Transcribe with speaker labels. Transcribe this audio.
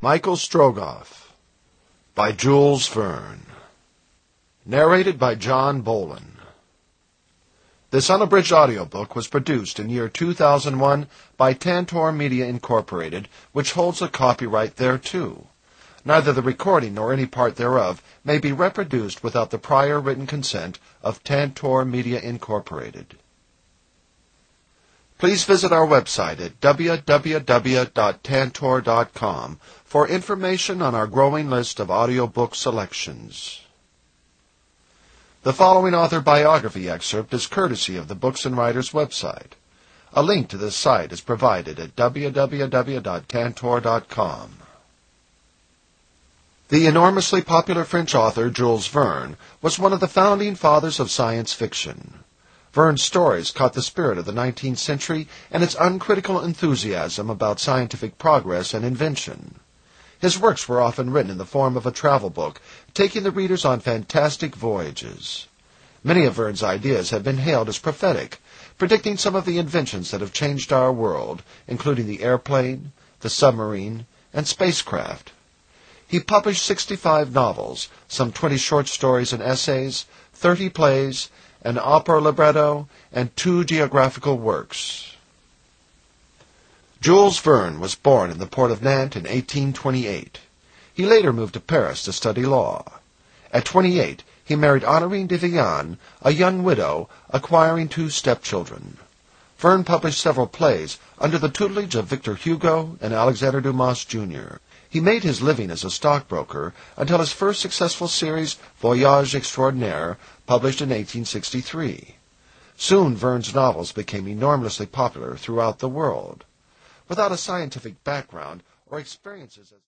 Speaker 1: Michael Strogoff by Jules Verne. Narrated by John Bolin. This unabridged audiobook was produced in year 2001 by Tantor Media Incorporated, which holds a copyright thereto. Neither the recording nor any part thereof may be reproduced without the prior written consent of Tantor Media Incorporated. Please visit our website at www.tantor.com for information on our growing list of audiobook selections. The following author biography excerpt is courtesy of the Books and Writers website. A link to this site is provided at www.tantor.com. The enormously popular French author Jules Verne was one of the founding fathers of science fiction. Verne's stories caught the spirit of the 19th century and its uncritical enthusiasm about scientific progress and invention. His works were often written in the form of a travel book, taking the readers on fantastic voyages. Many of Verne's ideas have been hailed as prophetic, predicting some of the inventions that have changed our world, including the airplane, the submarine, and spacecraft. He published 65 novels, some 20 short stories and essays, 30 plays, an opera libretto, and 2 geographical works. Jules Verne was born in the port of Nantes in 1828. He later moved to Paris to study law. At 28, he married Honorine de Villaine, a young widow, acquiring 2 stepchildren. Verne published several plays under the tutelage of Victor Hugo and Alexander Dumas, Jr. He made his living as a stockbroker until his first successful series, Voyage Extraordinaire, published in 1863. Soon Verne's novels became enormously popular throughout the world. Without a scientific background or experiences as